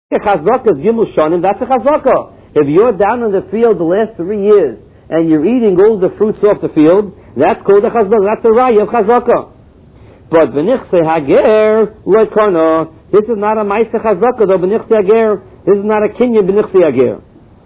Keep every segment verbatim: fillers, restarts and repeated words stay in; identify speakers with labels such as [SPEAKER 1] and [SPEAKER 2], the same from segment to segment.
[SPEAKER 1] A chazaka is gimel shanim, that's a chazaka. If you're down in the field the last three years and you're eating all the fruits off the field, that's called a chazaka, that's a raya of chazaka. But b'nichse hager loikana, this is not a ma'ase chazaka though, b'nichse hager, this is not a kinyan b'nichse hager.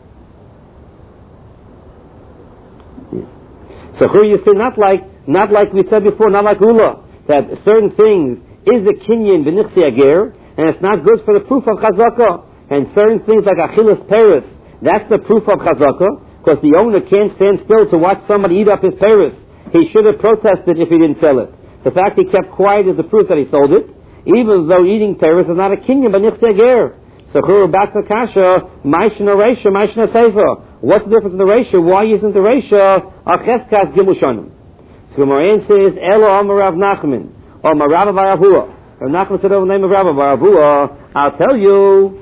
[SPEAKER 1] So here you see, not like, not like we said before, not like Ula, that certain things is a kinyan b'nichse hager, and it's not good for the proof of chazaka. And certain things like achilas peris, that's the proof of chazaka, because the owner can't stand still to watch somebody eat up his peris. He should have protested if he didn't sell it. The fact he kept quiet is the proof that he sold it, even though eating peris is not a kinyan b'nichse hager. So here we're back to kasha, ma'ishna reisha, ma'ishna seifa. What's the difference in the ratio? Why isn't the ratio a cheskas gimel shanim? So Morain says, Elo Amar Rav Nachman, or Marav Rav Hua. Rav Nachman said over the name of Rav Rav Hua, I'll tell you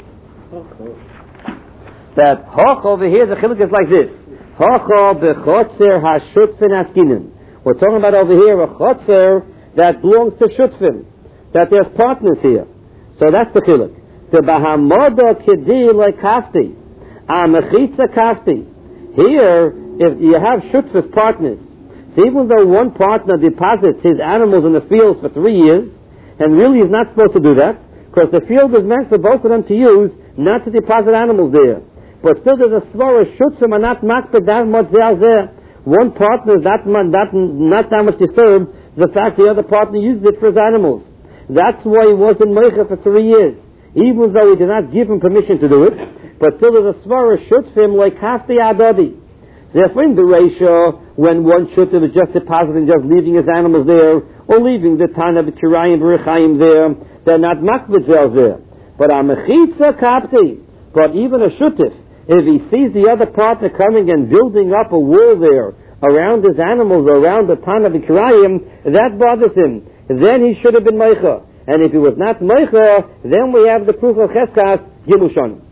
[SPEAKER 1] that hoch over here, the chiluk is like this. Hoch bechotzer hashutfin askinin. We're talking about over here a chotzer that belongs to shutfin, that there's partners here. So that's the chiluk. The bahamoda kedi like kafti. Amechitza kafti. Here, if you have shutfis partners, so even though one partner deposits his animals in the fields for three years, and really is not supposed to do that, because the field is meant for both of them to use, not to deposit animals there. But still there's a svara shutzim and not makbid that much there. One partner is not, not, not that much disturbed the fact the other partner used it for his animals. That's why he was in Meicha for three years. Even though he did not give him permission to do it, but still there's a svara shutzim like half the adadi. Therefore in the ratio, when one shutzim is just depositing, just leaving his animals there, or leaving the Tana B'Kirayim B'Rechayim there, they're not makbid there. But a mechitza kapti, but even a shutif, if he sees the other partner coming and building up a wall there around his animals, around the Tana B'Kirayim, that bothers him. Then he should have been meicha. And if he was not meicha, then we have the proof of cheskas gimel shanim.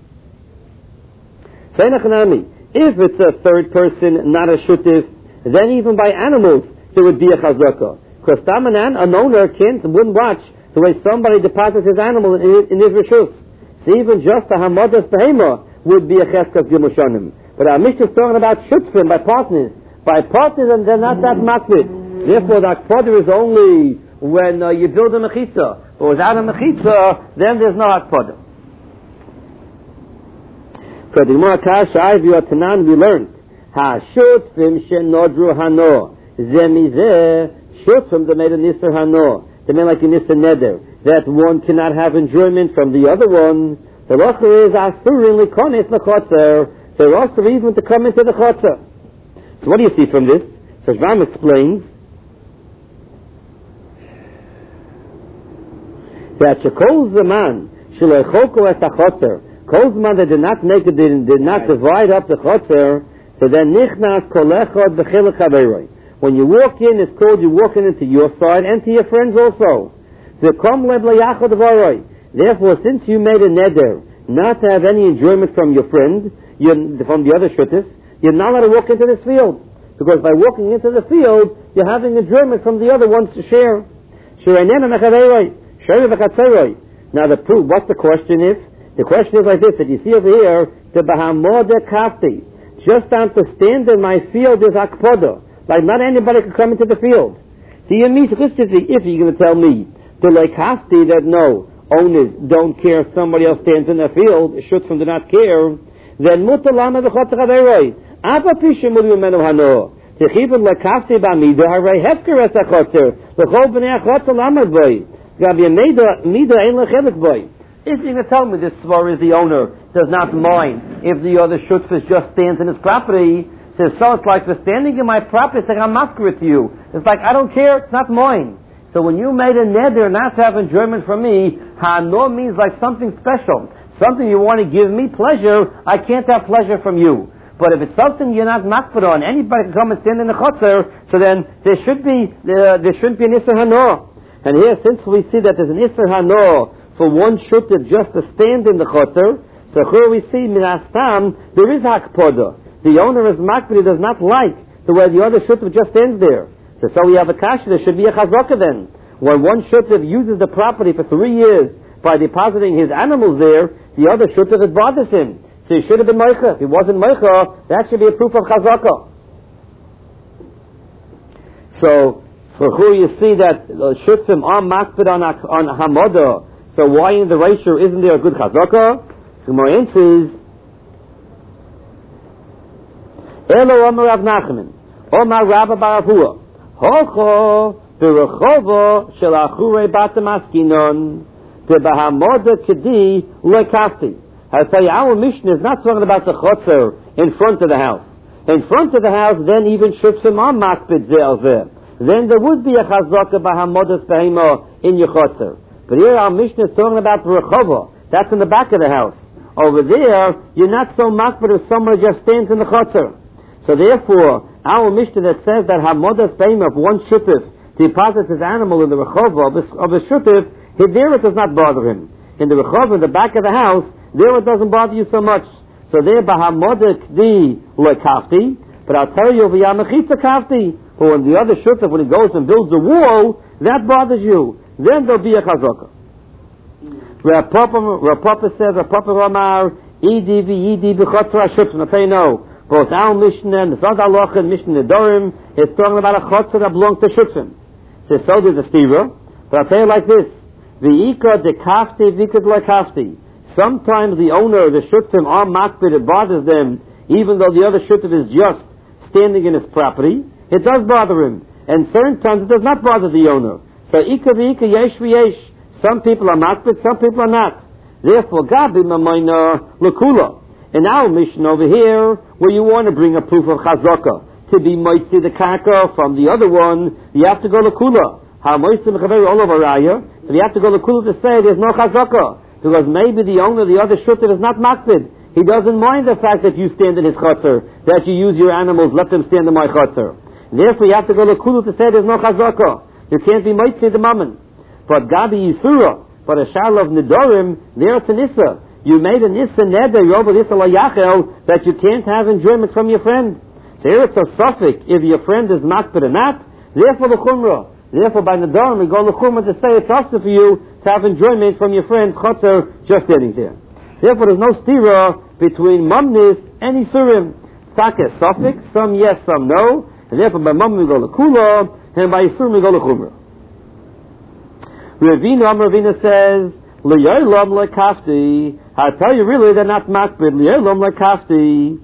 [SPEAKER 1] If it's a third person, not a shutif, then even by animals there would be a chazaka. Because Tamanan, an owner can't, wouldn't watch the way somebody deposits his animal in, in his reshus. So even just a hamadas behema would be a cheskas gimel shanim. But our Mishnah is talking about shutfim by partners. By partners, and they're not that makbid. Therefore, the akpodah is only when uh, you build a mechitza. But without a mechitza, then there's no akpodah. For the Gemara Kasha, I view Tanan, we learned ha shutfim shenodru hano zemizeh. Shutfim, they made a nisr hano. They made like a nisr neder. That one cannot have enjoyment from the other one. The locher is asurin likonis lechotzer. They're also even to come into the chotzer. So what do you see from this? So Shvam explains that shekol zaman shelo es hachotzer. Kol zaman they did not make it, did, did not divide up the chotzer. So then nichnas kol echad b'chilek haveroi. When you walk in, it's called you walking into your side and to your friends also. Therefore, since you made a neder not to have any enjoyment from your friend, from the other shuttis, you're not allowed to walk into this field. Because by walking into the field, you're having enjoyment from the other ones to share. Now the proof, what the question is? The question is like this, that you see over here, the Bahamode Kafti. Just understand that my field is Akpodah. Like not anybody can come into the field. So you mean, if you're going to tell me, the like hafti that no, owners don't care if somebody else stands in the field, shutzim do not care, then mutalama v'chotzer haveroi. Ava pisha mulu menu hano. Techivin like hafti ba'mida haray hefker es hachotzer. L'chol b'nei hachotzer lamad boy. Gabi mida, mida ein lechelik boy. If you're going to tell me this svar is the owner does not mind if the other shutzis just stands in his property, says, so it's like the standing in my property, it's like I'm masquerade to you. It's like, I don't care, it's not mine. So when you made a neder not to have enjoyment from me, hano means like something special. Something you want to give me pleasure, I can't have pleasure from you. But if it's something you're not makbid on, anybody can come and stand in the chotzer, so then there should be, uh, there shouldn't be an isser hano. And here, since we see that there's an isser hano for one shuttif just to stand in the chotzer, so here we see, minastam, there is hakpodah. The owner is makbid, he does not like the way the other shuttif just stands there. So, so we have a kasha, there should be a chazaka then. When one shuttif uses the property for three years by depositing his animals there, the other shutuf, it bothers him. So he should have been Meicha. If he wasn't Meicha, that should be a proof of Chazaka. So, for who you see that shutfim are makbid on, on Hamoda, so why in the ratio isn't there a good Chazaka? So my answer is, Elo Omer Rav Nachman, Omar Rabba Bar Avua, Hocho B'Rechovo Shel Achure Batem Askinon, B'Hamoda Kedi Lekafti. I tell you, our Mishnah is not talking about the chotzer in front of the house. In front of the house, then even shutfim are makbid ze'al. Then there would be a chazaka b'hamodas behema in your chotzer. But here our Mishnah is talking about the rechova. That's in the back of the house. Over there, you're not so makbid if someone just stands in the chotzer. So therefore, our Mishnah that says that hamodas behema, if one shutif deposits his animal in the rechova of a shutif, there it does not bother him. In the rechova, in the back of the house, there it doesn't bother you so much. So there, b'hamodik di lekafti. But I'll tell you, v'yamachitza kafti. But when the other shutuf, when he goes and builds a wall, that bothers you. Then there'll be a chazaka. Rav Papa says, Rav Papa Ramar, idi v'yidi b'chotzra shutuf. I'll tell you no. Both our Mishnah and the Zad Aloch and Mishnah Nedorim is talking about a chotzra that belongs to shutfim. So, so there's a stira. But I'll tell you like this. V'yika de kafti v'yika de lekafti. Sometimes the owner, the shutfim, are makbid, it bothers them, even though the other shutf is just standing in his property. It does bother him. And certain times it does not bother the owner. So, ika v'ika, yesh v'yesh. Some people are makbid, some people are not. Therefore, gabi mamayna l'kula. In our mission over here, where you want to bring a proof of chazaka, to be moitzi the kaka from the other one, you have to go l'kula. Ha moitzi mechaber all over raya. So you have to go l'kula to say there's no chazaka. Because maybe the owner of the other shutuf is not makbid. He doesn't mind the fact that you stand in his chotzer, that you use your animals, let them stand in my chotzer. Therefore, you have to go to Kulu to say there's no chazaka. You can't be moitzi the mammon. But Gabi Yisura, but a shal of Nidorim, there it's an Issa. You made an Issa neder, you're over Issa la Yachel, that you can't have enjoyment from your friend. There it's a suffix, if your friend is makbid or not, therefore the Chumrah. Therefore, by Nadarim, we go to Chumrah to say it's also for you to have enjoyment from your friend Chotzer just standing there. Therefore, there's no stira between Mamnis and Isurim. Taka suffix, some yes, some no. And therefore, by Mamnis we go to Kula, and by Isurim we go to Chumrah. Ravina Ravina says, L'yoylom lekafti. I tell you really, they're not makbid. L'yoylom lekafti.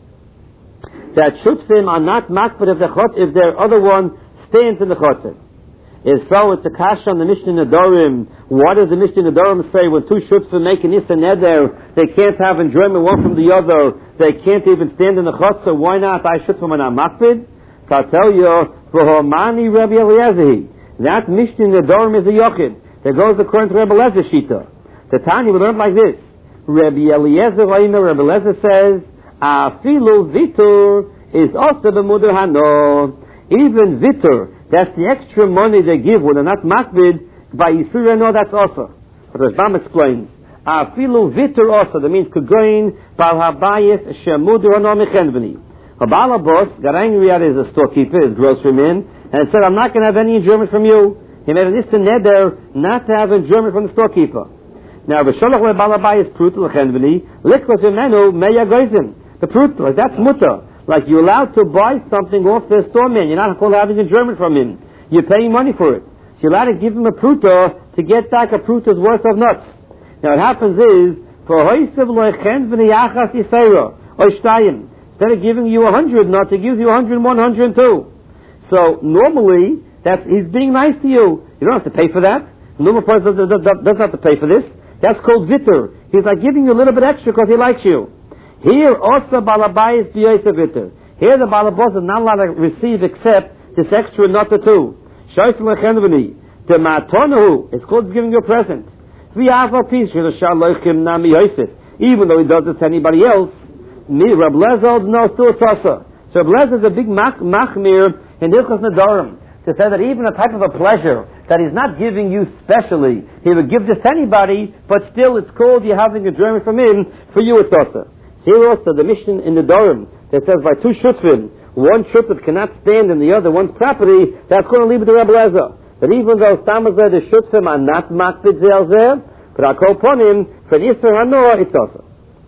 [SPEAKER 1] That shutfim are not makbid if the chot, if their other one stands in the chotzer. Is so, it's a kasha on the Mishnah Nedorim. What does the Mishnah Nedorim say? When two shutfim make an Issa Neder, they can't have enjoyment one from the other. They can't even stand in the chotzer. Why not? I shutfim are not makbid. So I'll tell you, V'homani Rabbi Eliezer. That Mishnah Nedorim is a yochid. There goes the current Rabbi Eliezer Shita. The Tanya we learned like this. Rabbi Eliezer, Rabbi Eliezer says, Afilu Vitur is also the Mudur Hano. Even Vitur, that's the extra money they give when they're not makbid, by Yisura, no, that's also. But Rashbam explains, Afilu Vitur also, that means Kugoin, Bal Habayis, Shemudur Hano Mechenveni. A Balabos got angry at his storekeeper, his grocery man, and said, I'm not going to have any enjoyment from you. He made an Issa Neder not to have enjoyment from the storekeeper. Now, the Sholach le Balabayis Prut Lechenveni, Likos Imenu Meya Goizim. The Prut, like that's mutter. Like you're allowed to buy something off the storeman. You're not called having enjoyment from him. You're paying money for it. So you're allowed to give him a pruta to get back a pruta's worth of nuts. Now what happens is, for hoisev loichen v'niyachas yisayra, oishtayim, instead of giving you a hundred nuts, he gives you a hundred, one hundred, two. So normally, that's, he's being nice to you. You don't have to pay for that. Normal person doesn't, doesn't have to pay for this. That's called vitter. He's like giving you a little bit extra because he likes you. Here also Balabayis b'yoyse vitter. Here the Balabos is not allowed to receive except this extra nut or two. Shoyse lechenveni. The matonahu, it's called giving you a present. V'yavo pishu l'shalochim nami yoyse. Even though he does it to anybody else, me, Reb Lezer, no, still it's also. So Reb Lezer is a big mach, machmir in Hilchos Nedarim to say that even a type of a pleasure that he's not giving you specially, he would give this to anybody, but still it's called you're having a enjoyment from him, for you it's also. Here also the mission in the Nedarim that says by two shutfim, one shutf cannot stand in the other one's property, that's going to leave it to Reb Lezer. But even though Stamazah the shutfim are not makbid zelzer, But I'll call upon him for the Isser Hanoah, it's also.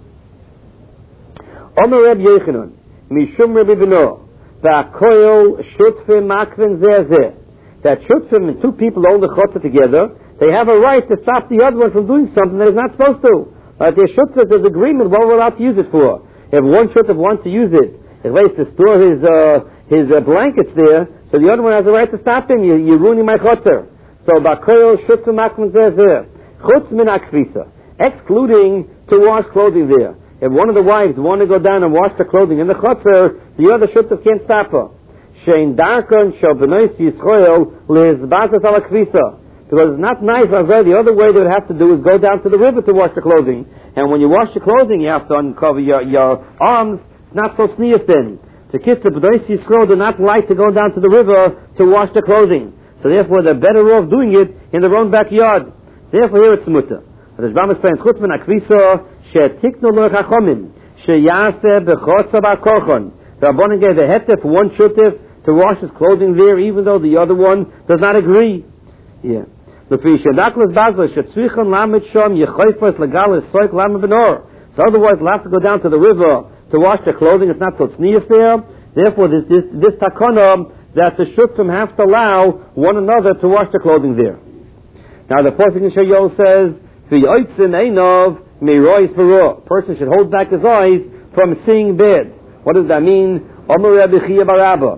[SPEAKER 1] Omer Reb Yechanan, Mishum Rebbe Beno, Va'akoyol Shutfim Makvin Zeh Zeh. That Shutfim and two people own the Chotzer together, they have a right to stop the other one from doing something that is not supposed to. But their Shutfim, there's agreement what we're allowed to use it for. If one Shutfim wants to use it, at least to store his uh, his uh, blankets there, so the other one has a right to stop him. You, you're ruining my Chotzer. So Va'akoyol Shutfim Makvin Zeh Zeh. Chutz min akvisa, excluding to wash clothing there. If one of the wives want to go down and wash the clothing in the chutzer, the other shutzer can't stop her. Shein darkon shel b'nois Yisrael lizbazas al akvisa, because it's not nice. The other way they would have to do is go down to the river to wash the clothing, and when you wash the clothing, you have to uncover your, your arms. It's not so sneers then. The kids of b'nois Yisrael do not like to go down to the river to wash the clothing, so therefore they're better off doing it in their own backyard. Therefore, here it's mutter. The Rashbam explains, Chutz min akvisa, she'tiknu lo chachomim, she'yaseh b'chotza ba'korchon. The Rabbanan gave a heter for one shutif to wash his clothing there, even though the other one does not agree. Yeah. L'fi shedaklas bazla, she'tzrichon lamed shom, yechoifos legalis soik lamed benor. So otherwise, they'll have to go down to the river to wash their clothing. It's not so tznius there. Therefore, this, this, this takana, that the shutim have to allow one another to wash their clothing there. Now the Pasuk in Shayol says, "V'yotzin einov mirois v'ro." Person should hold back his eyes from seeing bad. What does that mean? Omer Rabbi Chiya bar Abba,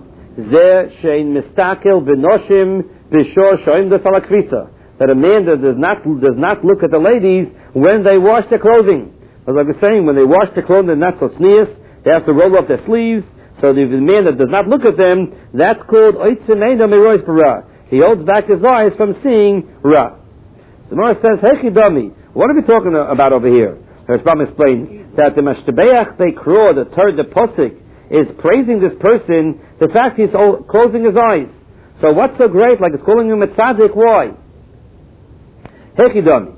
[SPEAKER 1] Zeh shein mistakel b'noshim b'shor shoim defal akvisa. That a man that does not does not look at the ladies when they wash their clothing. As I was saying, when they wash their clothing, they're not so sneers. They have to roll up their sleeves. So the man that does not look at them, that's called oitzin einov mirois v'ra. He holds back his eyes from seeing ra. The Gemara says, Hechidami, what are we talking about over here? The Rashbam explains that the Mashtabeach Beikro, the third, the Posik, is praising this person, the fact he's closing his eyes. So what's so great, like it's calling him a tzaddik, why? Hechidami,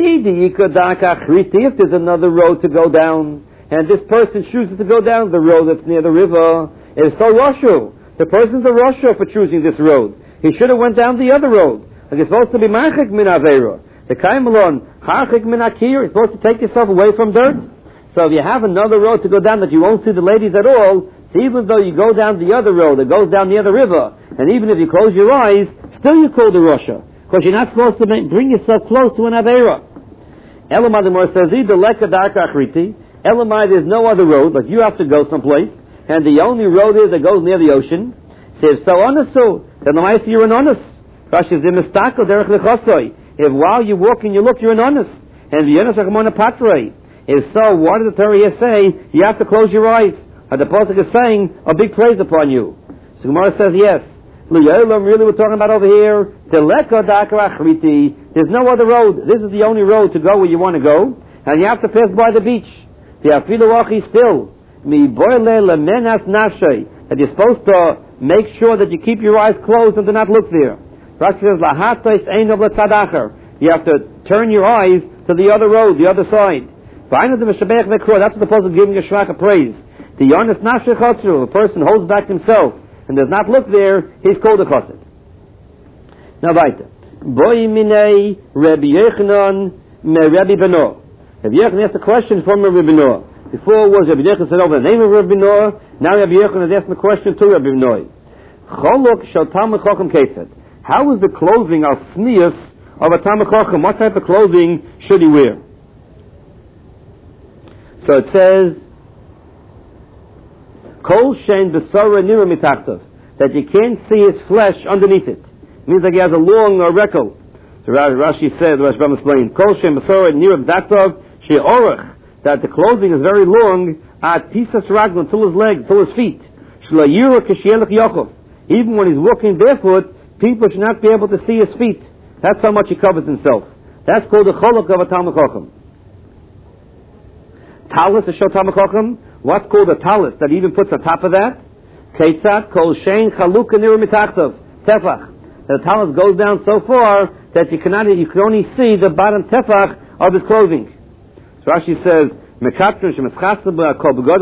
[SPEAKER 1] if there's another road to go down, and this person chooses to go down the road that's near the river, it's so Roshu. The person's a Roshu for choosing this road. He should have went down the other road. Like it's supposed to be machik min aveira. The kaimalon harchik min akir is supposed to take yourself away from dirt. So if you have another road to go down that you won't see the ladies at all, so even though you go down the other road that goes down near the river, and even if you close your eyes, still you call the Russia, because you're not supposed to make, bring yourself close to an aveira. Elamai the Mor says, the leka darka achriti. Elamai, there's no other road, like you have to go someplace, and the only road is that goes near the ocean. Says so honest, so then the mice you're an honest. Rashi says, if while you're walking you look, you're an honest. And the honest are patre. If so, what does the Torah here say? You have to close your eyes. And the Pasuk is saying a big praise upon you. So Gemara says yes. Really we're talking about over here. There's no other road. This is the only road to go where you want to go. And you have to pass by the beach. Still. That you're supposed to make sure that you keep your eyes closed and do not look there. Rashi says, you have to turn your eyes to the other road, the other side. That's what the Apostle is giving a shvach of praise. The honest nafsheh chotzer, a person holds back himself and does not look there, he's called a chotzer. Now weiter. Boi minei Rabbi Yechanan me Rabbi Beno. Rabbi Yechanan asked a question from Rabbi Beno. Before it was Rabbi Yechanan said over the name of Rabbi Beno. Now Rabbi Yechanan is asking a question to Rabbi Beno. Cholok shel Talmud Chacham Kesed. How is the clothing of sneas of a Talmud Chacham? What type of clothing should he wear? So it says, Kol shein b'sara nira mitachtav, that you can't see his flesh underneath it. It means like he has a long uh, record. So Rashi said, Rashi explained, Kol shein b'sara nira mitachtav she'orach, that the clothing is very long, at pisas raglan, till his legs, till his feet. Sh'layira k'shielach yachov. Even when he's walking barefoot, people should not be able to see his feet. That's how much he covers himself. That's called the cholok of a Talmud Chacham. Talis is shel Talmud Chacham. What's called a talis that even puts on top of that? Keitzat kol shein chaluk nira mitachtav tefach. The talis goes down so far that you cannot, you can only see the bottom tefach of his clothing. So Rashi says, Mekatrin shemeschasab kol begod